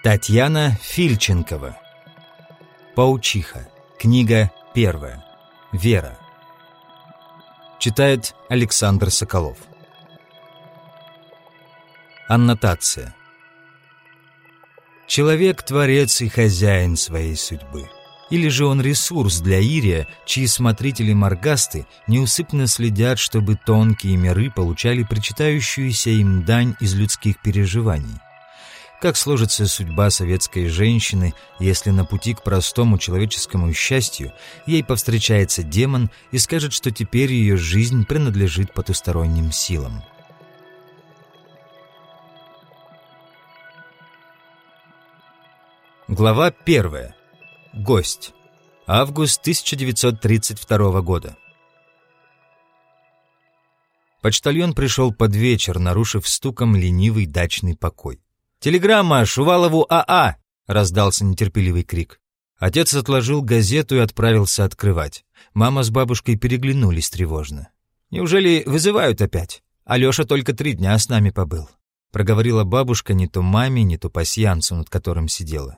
Татьяна Фильченкова. Паучиха. Книга 1. Вера. Читает Александр Соколов. Аннотация. Человек – творец и хозяин своей судьбы. Или же он ресурс для Ирия, чьи смотрители-моргасты неусыпно следят, чтобы тонкие миры получали причитающуюся им дань из людских переживаний. Как сложится судьба советской женщины, если на пути к простому человеческому счастью ей повстречается демон и скажет, что теперь ее жизнь принадлежит потусторонним силам? Глава 1. Гость. Август 1932 года. Почтальон пришел под вечер, нарушив стуком ленивый дачный покой. «Телеграмма Шувалову АА!» — раздался нетерпеливый крик. Отец отложил газету и отправился открывать. Мама с бабушкой переглянулись тревожно. «Неужели вызывают опять? Алеша только 3 дня с нами побыл», — проговорила бабушка не то маме, не то пасьянцу, над которым сидела.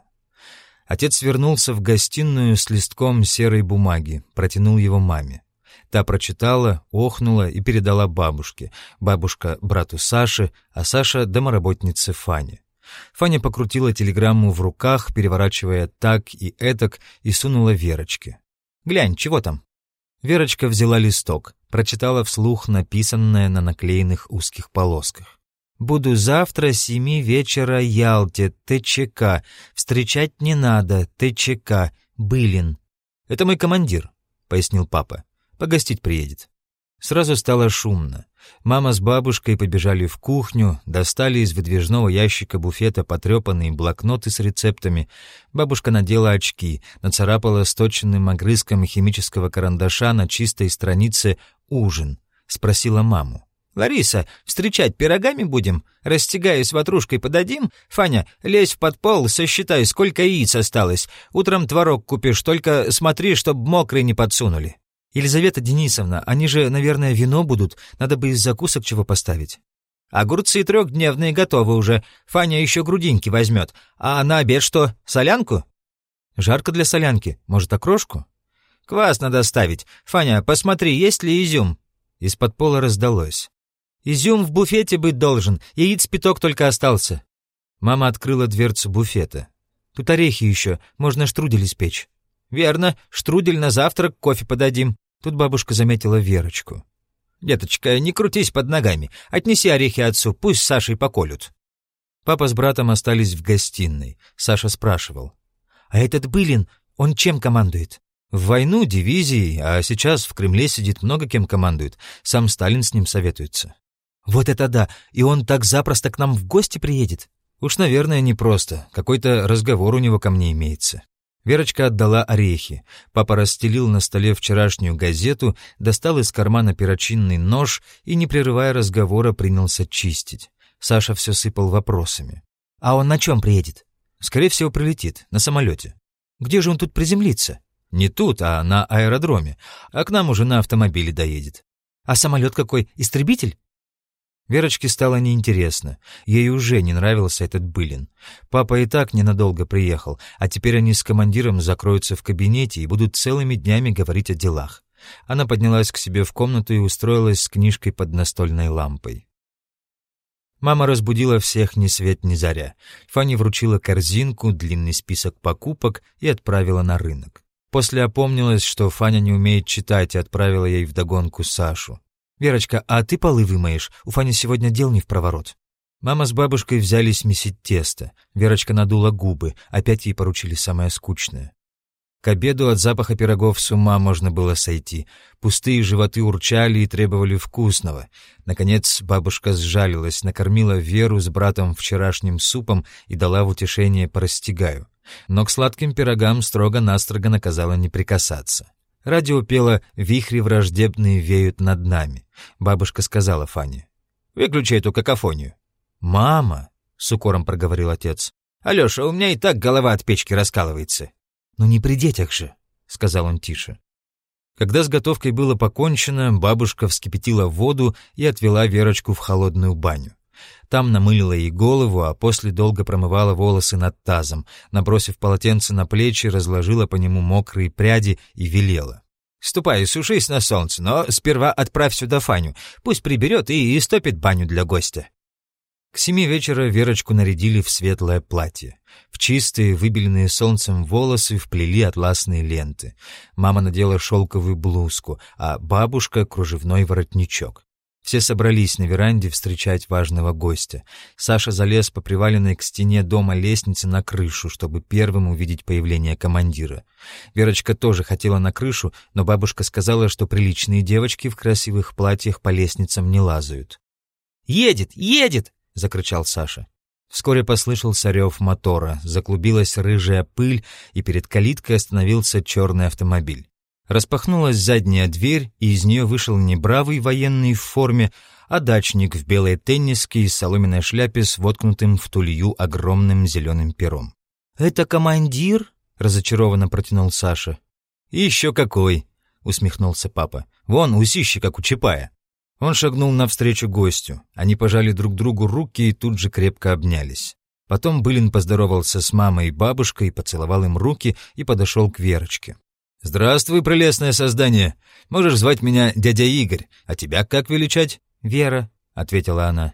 Отец вернулся в гостиную с листком серой бумаги, протянул его маме. Та прочитала, охнула и передала бабушке. Бабушка — брату Саше, а Саша — домоработнице Фане. Фаня покрутила телеграмму в руках, переворачивая так и этак, и сунула Верочке. «Глянь, чего там?» Верочка взяла листок, прочитала вслух написанное на наклеенных узких полосках. «Буду завтра с 7 вечера Ялте, ТЧК. Встречать не надо, ТЧК. Былин». «Это мой командир», — пояснил папа. «Погостить приедет». Сразу стало шумно. Мама с бабушкой побежали в кухню, достали из выдвижного ящика буфета потрепанные блокноты с рецептами. Бабушка надела очки, нацарапала сточенным огрызком химического карандаша на чистой странице «Ужин». Спросила маму. «Лариса, встречать пирогами будем? Растягаясь ватрушкой подадим? Фаня, лезь в подпол, сосчитай, сколько яиц осталось. Утром творог купишь, только смотри, чтоб мокрый не подсунули». «Елизавета Денисовна, они же, наверное, вино будут, надо бы из закусок чего поставить». «Огурцы 3-дневные готовы уже, Фаня еще грудинки возьмет. А на обед что, солянку?» «Жарко для солянки, может, окрошку?» «Квас надо ставить. Фаня, посмотри, есть ли изюм?» Из-под пола раздалось. «Изюм в буфете быть должен, яиц пяток только остался». Мама открыла дверцу буфета. «Тут орехи еще, можно штрудель испечь». «Верно, штрудель на завтрак, кофе подадим». Тут бабушка заметила Верочку. «Деточка, не крутись под ногами, отнеси орехи отцу, пусть с Сашей поколют». Папа с братом остались в гостиной. Саша спрашивал. «А этот Былин, он чем командует?» «В войну дивизией, а сейчас в Кремле сидит, много кем командует. Сам Сталин с ним советуется». «Вот это да! И он так запросто к нам в гости приедет?» «Уж, наверное, не просто. Какой-то разговор у него ко мне имеется». Верочка отдала орехи. Папа расстелил на столе вчерашнюю газету, достал из кармана перочинный нож и, не прерывая разговора, принялся чистить. Саша все сыпал вопросами. «А он на чем приедет?» «Скорее всего, прилетит. На самолете». «Где же он тут приземлится?» «Не тут, а на аэродроме. А к нам уже на автомобиле доедет». «А самолет какой? Истребитель?» Верочке стало неинтересно. Ей уже не нравился этот Былин. Папа и так ненадолго приехал, а теперь они с командиром закроются в кабинете и будут целыми днями говорить о делах. Она поднялась к себе в комнату и устроилась с книжкой под настольной лампой. Мама разбудила всех ни свет ни заря. Фане вручила корзинку, длинный список покупок и отправила на рынок. После опомнилась, что Фаня не умеет читать, и отправила ей вдогонку Сашу. «Верочка, а ты полы вымоешь? У Фани сегодня дел не впроворот». Мама с бабушкой взялись месить тесто. Верочка надула губы, опять ей поручили самое скучное. К обеду от запаха пирогов с ума можно было сойти. Пустые животы урчали и требовали вкусного. Наконец бабушка сжалилась, накормила Веру с братом вчерашним супом и дала в утешение порастягаю. Но к сладким пирогам строго-настрого наказала не прикасаться. Радио пело «Вихри враждебные веют над нами». Бабушка сказала Фане. «Выключи эту какофонию». «Мама», — с укором проговорил отец. «Алеша, у меня и так голова от печки раскалывается». «Ну не при детях же», — сказал он тише. Когда с готовкой было покончено, бабушка вскипятила воду и отвела Верочку в холодную баню. Там намылила ей голову, а после долго промывала волосы над тазом, набросив полотенце на плечи, разложила по нему мокрые пряди и велела: «Ступай и сушись на солнце, но сперва отправь сюда Фаню, пусть приберет и истопит баню для гостя». К 7 вечера Верочку нарядили в светлое платье. В чистые, выбеленные солнцем волосы вплели атласные ленты. Мама надела шелковую блузку, а бабушка — кружевной воротничок. Все собрались на веранде встречать важного гостя. Саша залез по приваленной к стене дома лестнице на крышу, чтобы первым увидеть появление командира. Верочка тоже хотела на крышу, но бабушка сказала, что приличные девочки в красивых платьях по лестницам не лазают. «Едет! Едет!» — закричал Саша. Вскоре послышался рев мотора, заклубилась рыжая пыль, и перед калиткой остановился черный автомобиль. Распахнулась задняя дверь, и из нее вышел не бравый военный в форме, а дачник в белой тенниске и соломенной шляпе с воткнутым в тулью огромным зеленым пером. «Это командир?» — разочарованно протянул Саша. «Еще какой!» — усмехнулся папа. «Вон, усище, как у Чапая». Он шагнул навстречу гостю. Они пожали друг другу руки и тут же крепко обнялись. Потом Былин поздоровался с мамой и бабушкой, поцеловал им руки и подошел к Верочке. «Здравствуй, прелестное создание. Можешь звать меня дядя Игорь, а тебя как величать?» «Вера», — ответила она.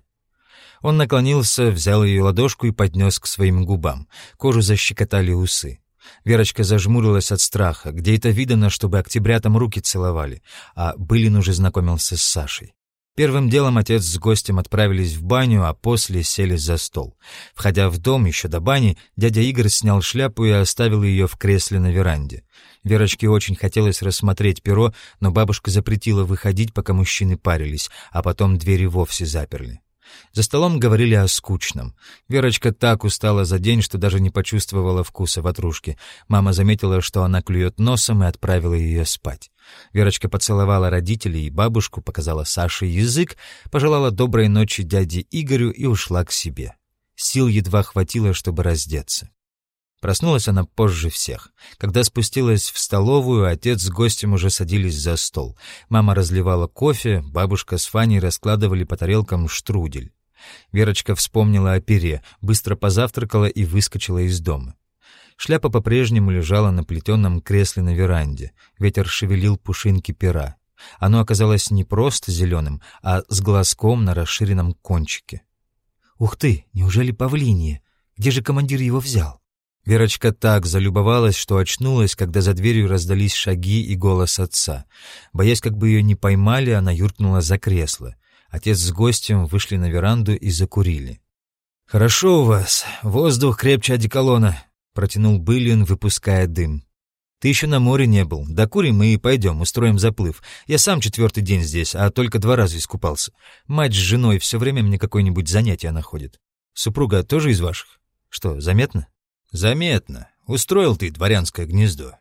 Он наклонился, взял ее ладошку и поднес к своим губам. Кожу защекотали усы. Верочка зажмурилась от страха. Где это видано, чтобы октябрятам руки целовали? А Былин уже знакомился с Сашей. Первым делом отец с гостем отправились в баню, а после сели за стол. Входя в дом еще до бани, дядя Игорь снял шляпу и оставил ее в кресле на веранде. Верочке очень хотелось рассмотреть перо, но бабушка запретила выходить, пока мужчины парились, а потом двери вовсе заперли. За столом говорили о скучном. Верочка так устала за день, что даже не почувствовала вкуса ватрушки. Мама заметила, что она клюет носом, и отправила ее спать. Верочка поцеловала родителей и бабушку, показала Саше язык, пожелала доброй ночи дяде Игорю и ушла к себе. Сил едва хватило, чтобы раздеться. Проснулась она позже всех. Когда спустилась в столовую, отец с гостем уже садились за стол. Мама разливала кофе, бабушка с Фаней раскладывали по тарелкам штрудель. Верочка вспомнила о пере, быстро позавтракала и выскочила из дома. Шляпа по-прежнему лежала на плетеном кресле на веранде. Ветер шевелил пушинки пера. Оно оказалось не просто зеленым, а с глазком на расширенном кончике. «Ух ты, неужели павлинье? Где же командир его взял?» Верочка так залюбовалась, что очнулась, когда за дверью раздались шаги и голос отца. Боясь, как бы ее не поймали, она юркнула за кресло. Отец с гостем вышли на веранду и закурили. «Хорошо у вас, воздух крепче одеколона», — протянул Былин, выпуская дым. «Ты еще на море не был. Докурим и пойдем, устроим заплыв. Я сам 4-й день здесь, а только 2 раза искупался. Мать с женой все время мне какое-нибудь занятие находит. Супруга тоже из ваших? Что, заметно?» «Заметно. Устроил ты дворянское гнездо».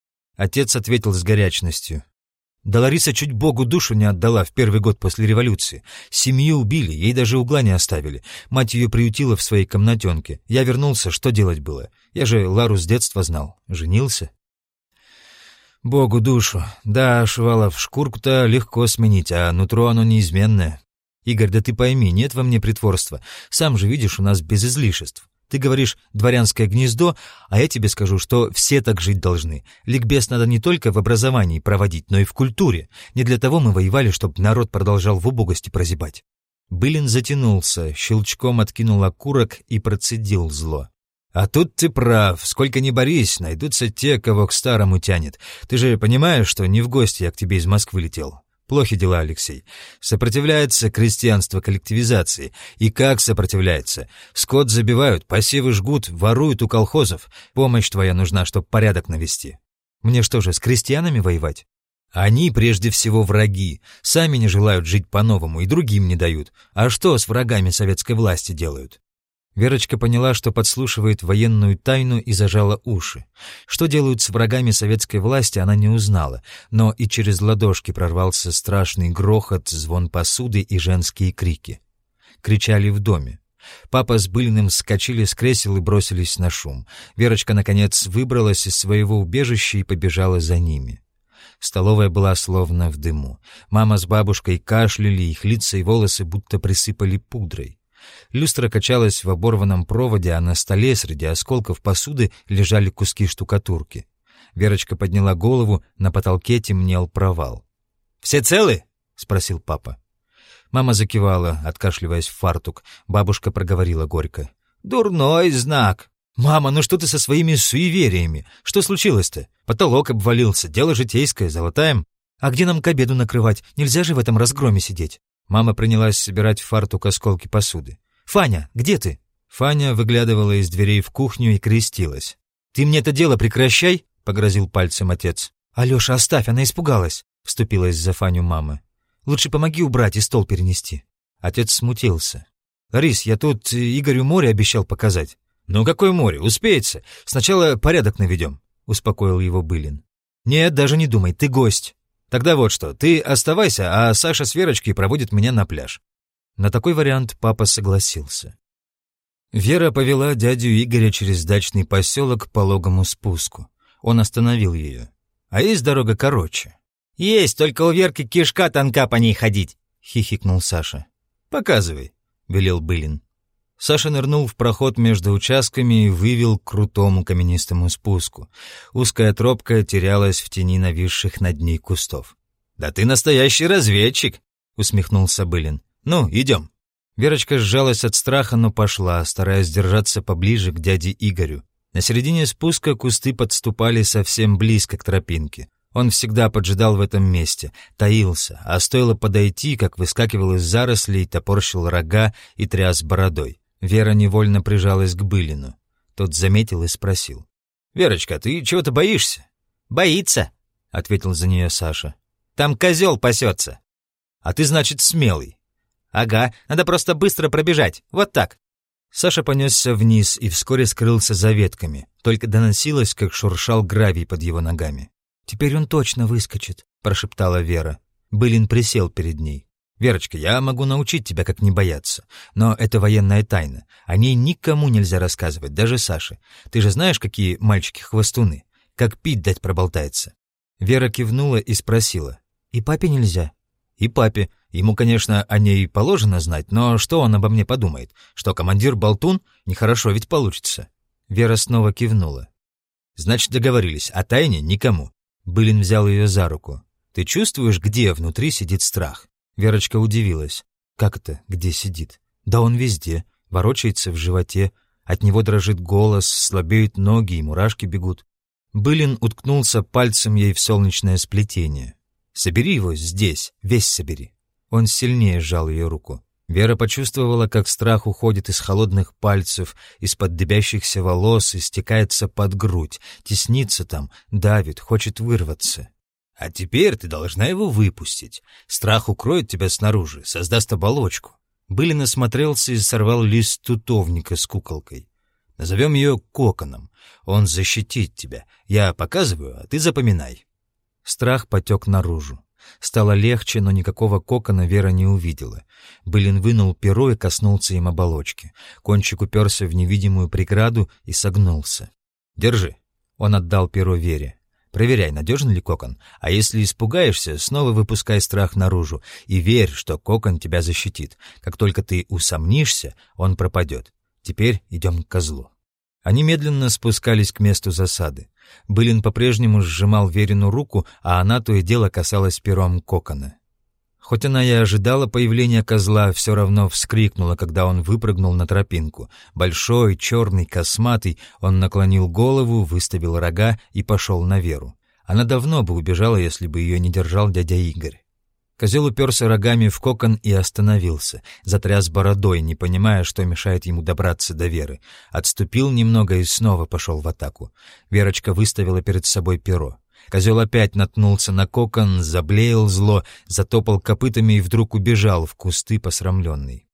Отец ответил с горячностью. «Да Лариса чуть Богу душу не отдала в первый год после революции. Семью убили, ей даже угла не оставили. Мать ее приютила в своей комнатенке. Я вернулся, что делать было? Я же Лару с детства знал. Женился». «Богу душу. Да, Шувалов, шкурку-то легко сменить, а нутро оно неизменное. Игорь, да ты пойми, нет во мне притворства. Сам же видишь, у нас без излишеств. Ты говоришь «дворянское гнездо», а я тебе скажу, что все так жить должны. Ликбез надо не только в образовании проводить, но и в культуре. Не для того мы воевали, чтобы народ продолжал в убогости прозябать». Былин затянулся, щелчком откинул окурок и процедил зло. «А тут ты прав. Сколько ни борись, найдутся те, кого к старому тянет. Ты же понимаешь, что не в гости я к тебе из Москвы летел. Плохи дела, Алексей. Сопротивляется крестьянство коллективизации. И как сопротивляется? Скот забивают, посевы жгут, воруют у колхозов. Помощь твоя нужна, чтобы порядок навести. Мне что же, с крестьянами воевать? Они прежде всего враги. Сами не желают жить по-новому и другим не дают. А что с врагами советской власти делают?» Верочка поняла, что подслушивает военную тайну, и зажала уши. Что делают с врагами советской власти, она не узнала, но и через ладошки прорвался страшный грохот, звон посуды и женские крики. Кричали в доме. Папа с Былиным вскочили с кресел и бросились на шум. Верочка, наконец, выбралась из своего убежища и побежала за ними. Столовая была словно в дыму. Мама с бабушкой кашляли, их лица и волосы будто присыпали пудрой. Люстра качалась в оборванном проводе, а на столе среди осколков посуды лежали куски штукатурки. Верочка подняла голову, на потолке темнел провал. «Все целы?» — спросил папа. Мама закивала, откашливаясь в фартук. Бабушка проговорила горько. «Дурной знак!» «Мама, ну что ты со своими суевериями? Что случилось-то? Потолок обвалился, дело житейское, залатаем. А где нам к обеду накрывать? Нельзя же в этом разгроме сидеть». Мама принялась собирать в фартук осколки посуды. «Фаня, где ты?» Фаня выглядывала из дверей в кухню и крестилась. «Ты мне это дело прекращай!» — погрозил пальцем отец. «Алёша, оставь, она испугалась!» — вступилась за Фаню мама. «Лучше помоги убрать и стол перенести». Отец смутился. «Ларис, я тут Игорю море обещал показать». «Ну какое море? Успеется. Сначала порядок наведем», — успокоил его Былин. «Нет, даже не думай, ты гость. Тогда вот что, ты оставайся, а Саша с Верочкой проводит меня на пляж». На такой вариант папа согласился. Вера повела дядю Игоря через дачный поселок к пологому спуску. Он остановил ее. «А есть дорога короче?» «Есть, только у Верки кишка тонка по ней ходить», — хихикнул Саша. «Показывай», — велел Былин. Саша нырнул в проход между участками и вывел к крутому каменистому спуску. Узкая тропка терялась в тени нависших над ней кустов. «Да ты настоящий разведчик!» — усмехнулся Былин. «Ну, идем». Верочка сжалась от страха, но пошла, стараясь держаться поближе к дяде Игорю. На середине спуска кусты подступали совсем близко к тропинке. Он всегда поджидал в этом месте, таился, а стоило подойти, как выскакивал из зарослей, топорщил рога и тряс бородой. Вера невольно прижалась к Былину. Тот заметил и спросил. «Верочка, ты чего-то боишься?» «Боится», — ответил за нее Саша. «Там козел пасется». «А ты, значит, смелый». «Ага, надо просто быстро пробежать, вот так». Саша понесся вниз и вскоре скрылся за ветками, только доносилось, как шуршал гравий под его ногами. «Теперь он точно выскочит», — прошептала Вера. Былин присел перед ней. «Верочка, я могу научить тебя, как не бояться. Но это военная тайна. О ней никому нельзя рассказывать, даже Саше. Ты же знаешь, какие мальчики-хвостуны? Как пить дать проболтается». Вера кивнула и спросила. «И папе нельзя?» «И папе. Ему, конечно, о ней положено знать, но что он обо мне подумает? Что командир болтун? Нехорошо ведь получится». Вера снова кивнула. «Значит, договорились. О тайне никому». Былин взял ее за руку. «Ты чувствуешь, где внутри сидит страх?» Верочка удивилась. «Как это, где сидит?» «Да он везде, ворочается в животе, от него дрожит голос, слабеют ноги и мурашки бегут». Былин уткнулся пальцем ей в солнечное сплетение. «Собери его здесь, весь собери». Он сильнее сжал ее руку. Вера почувствовала, как страх уходит из холодных пальцев, из-под дыбящихся волос и стекается под грудь, теснится там, давит, хочет вырваться. «А теперь ты должна его выпустить. Страх укроет тебя снаружи, создаст оболочку». Былин осмотрелся и сорвал лист тутовника с куколкой. «Назовем ее коконом. Он защитит тебя. Я показываю, а ты запоминай». Страх потек наружу. Стало легче, но никакого кокона Вера не увидела. Былин вынул перо и коснулся им оболочки. Кончик уперся в невидимую преграду и согнулся. «Держи». Он отдал перо Вере. «Проверяй, надежен ли кокон, а если испугаешься, снова выпускай страх наружу и верь, что кокон тебя защитит. Как только ты усомнишься, он пропадет. Теперь идем к козлу». Они медленно спускались к месту засады. Былин по-прежнему сжимал Верину руку, а она то и дело касалась пером кокона. Хоть она и ожидала появления козла, все равно вскрикнула, когда он выпрыгнул на тропинку. Большой, черный, косматый, он наклонил голову, выставил рога и пошел на Веру. Она давно бы убежала, если бы ее не держал дядя Игорь. Козел уперся рогами в кокон и остановился, затряс бородой, не понимая, что мешает ему добраться до Веры. Отступил немного и снова пошел в атаку. Верочка выставила перед собой перо. Козел опять наткнулся на кокон, заблеял зло, затопал копытами и вдруг убежал в кусты посрамленный.